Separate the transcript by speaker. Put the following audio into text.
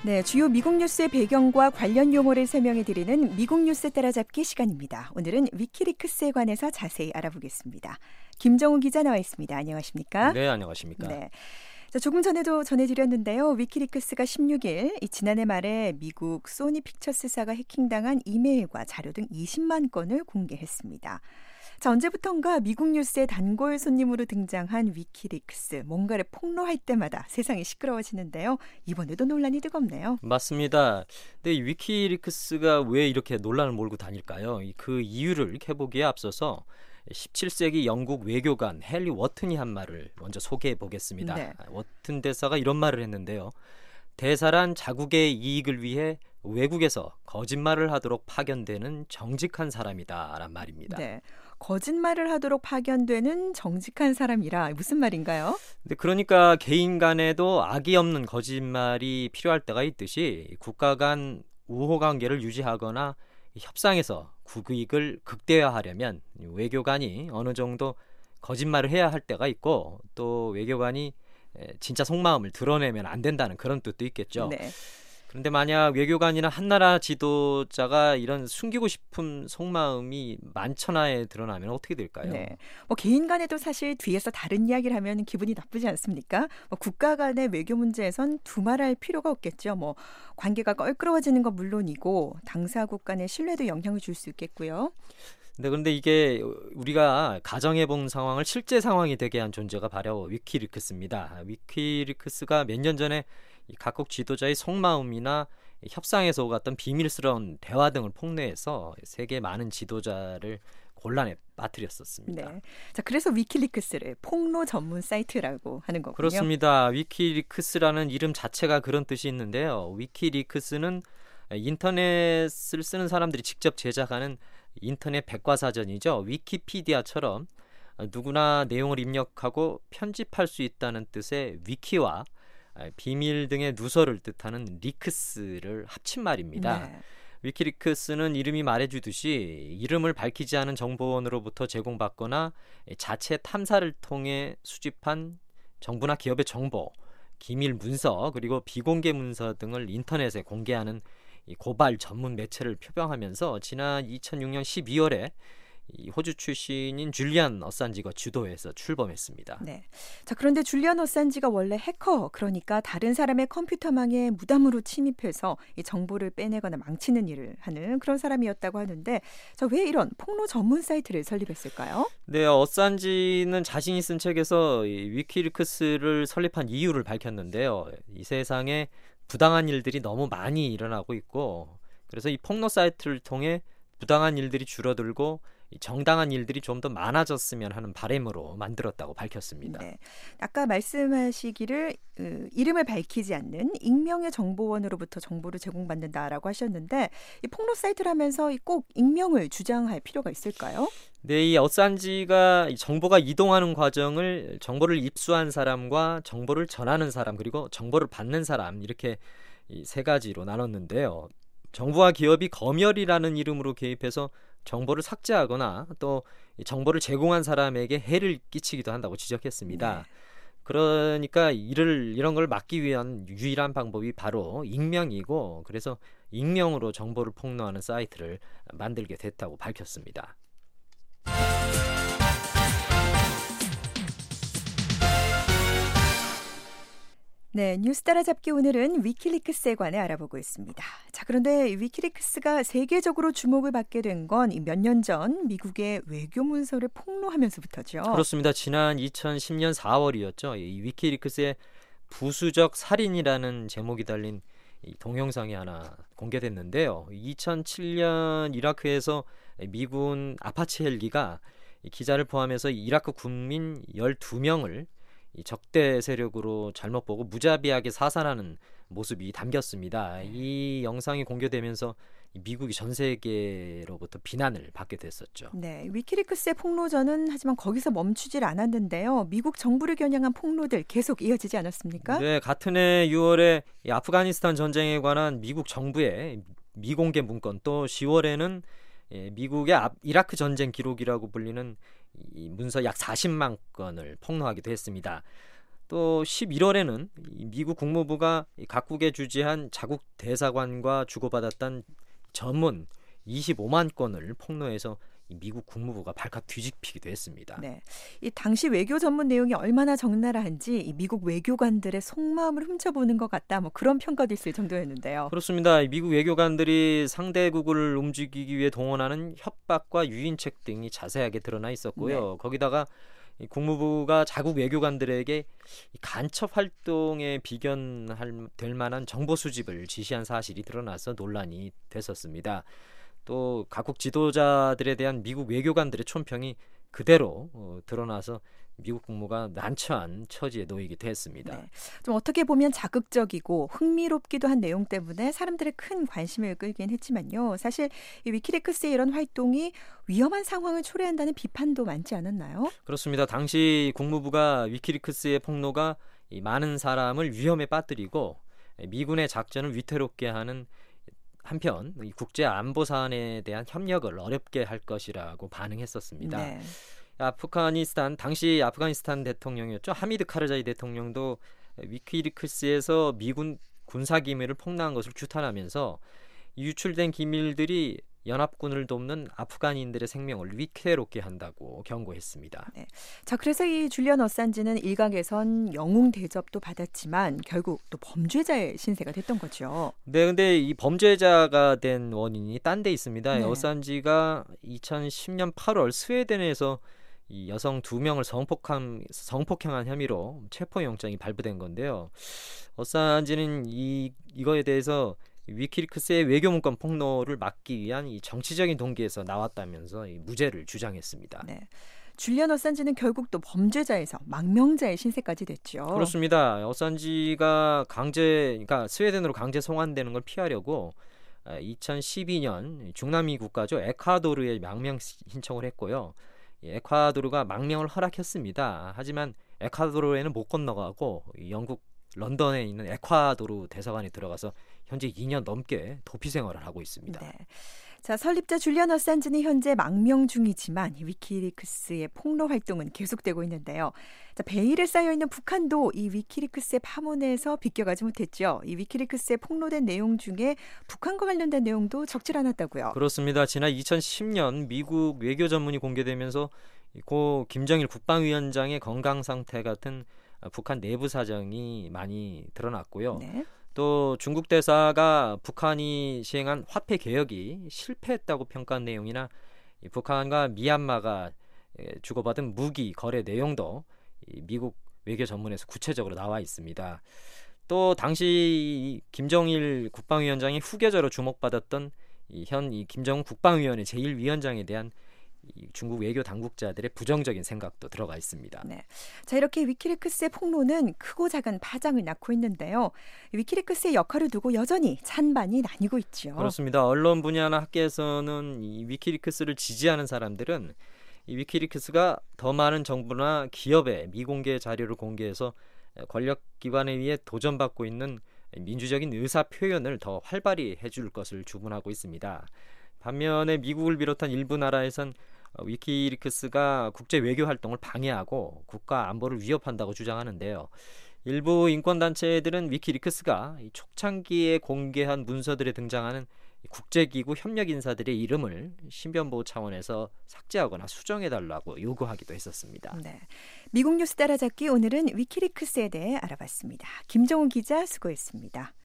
Speaker 1: 네, 주요 미국 뉴스의 배경과 관련 용어를 설명해드리는 미국 뉴스 따라잡기 시간입니다. 오늘은 위키리크스에 관해서 자세히 알아보겠습니다. 김정우 기자 나와 있습니다. 안녕하십니까?
Speaker 2: 네, 안녕하십니까?
Speaker 1: 네. 자, 조금 전에도 전해드렸는데요. 위키리크스가 16일 지난해 말에 미국 소니 픽처스사가 해킹당한 이메일과 자료 등 20만 건을 공개했습니다. 자, 언제부턴가 미국 뉴스의 단골 손님으로 등장한 위키리크스, 뭔가를 폭로할 때마다 세상이 시끄러워지는데요. 이번에도 논란이 뜨겁네요.
Speaker 2: 맞습니다. 근데 이 위키리크스가 왜 이렇게 논란을 몰고 다닐까요? 그 이유를 해보기에 앞서서 17세기 영국 외교관 헨리 워튼이 한 말을 먼저 소개해 보겠습니다.
Speaker 1: 네.
Speaker 2: 워튼 대사가 이런 말을 했는데요. 대사란 자국의 이익을 위해 외국에서 거짓말을 하도록 파견되는 정직한 사람이다라는 말입니다.
Speaker 1: 네. 거짓말을 하도록 파견되는 정직한 사람이라 무슨 말인가요?
Speaker 2: 근데 그러니까 개인 간에도 악의 없는 거짓말이 필요할 때가 있듯이 국가 간 우호 관계를 유지하거나 협상에서 국익을 극대화하려면 외교관이 어느 정도 거짓말을 해야 할 때가 있고 또 외교관이 진짜 속마음을 드러내면 안 된다는 그런 뜻도 있겠죠.
Speaker 1: 네.
Speaker 2: 그런데 만약 외교관이나 한나라 지도자가 이런 숨기고 싶은 속마음이 만천하에 드러나면 어떻게 될까요?
Speaker 1: 네. 개인 간에도 사실 뒤에서 다른 이야기를 하면 기분이 나쁘지 않습니까? 국가 간의 외교 문제에선 두말할 필요가 없겠죠. 관계가 껄끄러워지는 건 물론이고 당사국 간의 신뢰도 영향을 줄 수 있겠고요.
Speaker 2: 네, 그런데 이게 우리가 가정해본 상황을 실제 상황이 되게 한 존재가 바로 위키리크스입니다. 위키리크스가 몇 년 전에 각국 지도자의 속마음이나 협상에서 오갔던 비밀스러운 대화 등을 폭로해서 세계 많은 지도자를 곤란에 빠뜨렸었습니다.
Speaker 1: 네. 자, 그래서 위키리크스를 폭로 전문 사이트라고 하는 거군요.
Speaker 2: 그렇습니다. 위키리크스라는 이름 자체가 그런 뜻이 있는데요. 위키리크스는 인터넷을 쓰는 사람들이 직접 제작하는 인터넷 백과사전이죠. 위키피디아처럼 누구나 내용을 입력하고 편집할 수 있다는 뜻의 위키와 비밀 등의 누설을 뜻하는 리크스를 합친 말입니다.
Speaker 1: 네.
Speaker 2: 위키리크스는 이름이 말해주듯이 이름을 밝히지 않은 정보원으로부터 제공받거나 자체 탐사를 통해 수집한 정부나 기업의 정보, 기밀 문서 그리고 비공개 문서 등을 인터넷에 공개하는 고발 전문 매체를 표방하면서 지난 2006년 12월에 호주 출신인 줄리안 어산지가 주도해서 출범했습니다.
Speaker 1: 네. 자, 그런데 줄리안 어산지가 원래 해커, 그러니까 다른 사람의 컴퓨터망에 무단으로 침입해서 이 정보를 빼내거나 망치는 일을 하는 그런 사람이었다고 하는데, 자, 왜 이런 폭로 전문 사이트를 설립했을까요?
Speaker 2: 네, 어산지는 자신이 쓴 책에서 이 위키리크스를 설립한 이유를 밝혔는데요. 이 세상에 부당한 일들이 너무 많이 일어나고 있고, 그래서 이 폭로 사이트를 통해 부당한 일들이 줄어들고 정당한 일들이 좀 더 많아졌으면 하는 바람으로 만들었다고 밝혔습니다.
Speaker 1: 네. 아까 말씀하시기를 이름을 밝히지 않는 익명의 정보원으로부터 정보를 제공받는다라고 하셨는데 이 폭로 사이트를 하면서 꼭 익명을 주장할 필요가 있을까요?
Speaker 2: 네, 이 어산지가 정보가 이동하는 과정을 정보를 입수한 사람과 정보를 전하는 사람 그리고 정보를 받는 사람 이렇게 이 세 가지로 나눴는데요. 정부와 기업이 검열이라는 이름으로 개입해서 정보를 삭제하거나 또 정보를 제공한 사람에게 해를 끼치기도 한다고 지적했습니다.
Speaker 1: 네.
Speaker 2: 그러니까 이런 걸 막기 위한 유일한 방법이 바로 익명이고 그래서 익명으로 정보를 폭로하는 사이트를 만들게 됐다고 밝혔습니다.
Speaker 1: 네, 뉴스 따라잡기 오늘은 위키리크스에 관해 알아보고 있습니다. 자, 그런데 위키리크스가 세계적으로 주목을 받게 된 건 몇 년 전 미국의 외교 문서를 폭로하면서부터죠.
Speaker 2: 그렇습니다. 지난 2010년 4월이었죠. 이 위키리크스의 부수적 살인이라는 제목이 달린 이 동영상이 하나 공개됐는데요. 2007년 이라크에서 미군 아파치 헬기가 기자를 포함해서 이라크 국민 12명을 이 적대 세력으로 잘못 보고 무자비하게 사살하는 모습이 담겼습니다. 이 영상이 공개되면서 미국이 전 세계로부터 비난을 받게 됐었죠.
Speaker 1: 네, 위키리크스의 폭로전은 하지만 거기서 멈추질 않았는데요. 미국 정부를 겨냥한 폭로들 계속 이어지지 않았습니까?
Speaker 2: 네, 같은 해 6월에 이 아프가니스탄 전쟁에 관한 미국 정부의 미공개 문건 또 10월에는 미국의 이라크 전쟁 기록이라고 불리는 이 문서 약 40만 건을 폭로하기도 했습니다. 또 11월에는 미국 국무부가 각국에 주재한 자국 대사관과 주고받았던 전문 25만 건을 폭로해서 미국 국무부가 발칵 뒤집히기도 했습니다.
Speaker 1: 네, 이 당시 외교 전문 내용이 얼마나 적나라한지 이 미국 외교관들의 속마음을 훔쳐보는 것 같다. 뭐 그런 평가도 있을 정도였는데요.
Speaker 2: 그렇습니다. 미국 외교관들이 상대국을 움직이기 위해 동원하는 협박과 유인책 등이 자세하게 드러나 있었고요.
Speaker 1: 네.
Speaker 2: 거기다가 이 국무부가 자국 외교관들에게 이 간첩 활동에 될 만한 정보 수집을 지시한 사실이 드러나서 논란이 됐었습니다. 또 각국 지도자들에 대한 미국 외교관들의 촌평이 그대로 드러나서 미국 국무가 난처한 처지에 놓이기도 했습니다.
Speaker 1: 네. 좀 어떻게 보면 자극적이고 흥미롭기도 한 내용 때문에 사람들의 큰 관심을 끌긴 했지만요. 사실 이 위키리크스의 이런 활동이 위험한 상황을 초래한다는 비판도 많지 않았나요?
Speaker 2: 그렇습니다. 당시 국무부가 위키리크스의 폭로가 이 많은 사람을 위험에 빠뜨리고 미군의 작전을 위태롭게 하는 한편 이 국제 안보 사안에 대한 협력을 어렵게 할 것이라고 반응했었습니다.
Speaker 1: 네.
Speaker 2: 당시 아프가니스탄 대통령이었죠. 하미드 카르자이 대통령도 위키리크스에서 미군 군사 기밀을 폭로한 것을 규탄하면서 유출된 기밀들이 연합군을 돕는 아프간인들의 생명을 위태롭게 한다고 경고했습니다.
Speaker 1: 네. 자, 그래서 이 줄리언 어산지는 일각에선 영웅 대접도 받았지만 결국 또 범죄자의 신세가 됐던 거죠.
Speaker 2: 네, 근데 이 범죄자가 된 원인이 딴 데 있습니다.
Speaker 1: 네.
Speaker 2: 어산지가 2010년 8월 스웨덴에서 이 여성 2명을 성폭행한 혐의로 체포영장이 발부된 건데요. 어산지는 이거에 대해서 위키리크스의 외교 문건 폭로를 막기 위한 이 정치적인 동기에서 나왔다면서 이 무죄를 주장했습니다.
Speaker 1: 네. 줄리언 어산지는 결국 또 범죄자에서 망명자의 신세까지 됐죠.
Speaker 2: 그렇습니다. 어산지가 그러니까 스웨덴으로 강제 송환되는 걸 피하려고 2012년 중남미 국가죠. 에콰도르에 망명 신청을 했고요. 에콰도르가 망명을 허락했습니다. 하지만 에콰도르에는 못 건너가고 영국 런던에 있는 에콰도르 대사관에 들어가서 현재 2년 넘게 도피 생활을 하고 있습니다.
Speaker 1: 네. 자, 설립자 줄리언 어산지는 현재 망명 중이지만 위키리크스의 폭로 활동은 계속되고 있는데요. 자, 베일에 쌓여 있는 북한도 이 위키리크스의 파문에서 비껴가지 못했죠. 이 위키리크스에 폭로된 내용 중에 북한과 관련된 내용도 적질 않았다고요.
Speaker 2: 그렇습니다. 지난 2010년 미국 외교 전문이 공개되면서 고 김정일 국방위원장의 건강 상태 같은 북한 내부 사정이 많이 드러났고요.
Speaker 1: 네.
Speaker 2: 또 중국 대사가 북한이 시행한 화폐 개혁이 실패했다고 평가한 내용이나 북한과 미얀마가 주고받은 무기 거래 내용도 미국 외교 전문에서 구체적으로 나와 있습니다. 또 당시 김정일 국방위원장이 후계자로 주목받았던 이 김정은 국방위원회 제1위원장에 대한 이 중국 외교 당국자들의 부정적인 생각도 들어가 있습니다.
Speaker 1: 네. 자, 이렇게 위키리크스의 폭로는 크고 작은 파장을 낳고 있는데요. 위키리크스의 역할을 두고 여전히 찬반이 나뉘고 있죠.
Speaker 2: 그렇습니다. 언론 분야나 학계에서는 이 위키리크스를 지지하는 사람들은 이 위키리크스가 더 많은 정부나 기업의 미공개 자료를 공개해서 권력기관에 의해 도전받고 있는 민주적인 의사 표현을 더 활발히 해줄 것을 주문하고 있습니다. 반면에 미국을 비롯한 일부 나라에선 위키리크스가 국제 외교 활동을 방해하고 국가 안보를 위협한다고 주장하는데요. 일부 인권단체들은 위키리크스가 초창기에 공개한 문서들에 등장하는 국제기구 협력 인사들의 이름을 신변보호 차원에서 삭제하거나 수정해달라고 요구하기도 했었습니다.
Speaker 1: 네. 미국 뉴스 따라잡기 오늘은 위키리크스에 대해 알아봤습니다. 김정훈 기자 수고했습니다.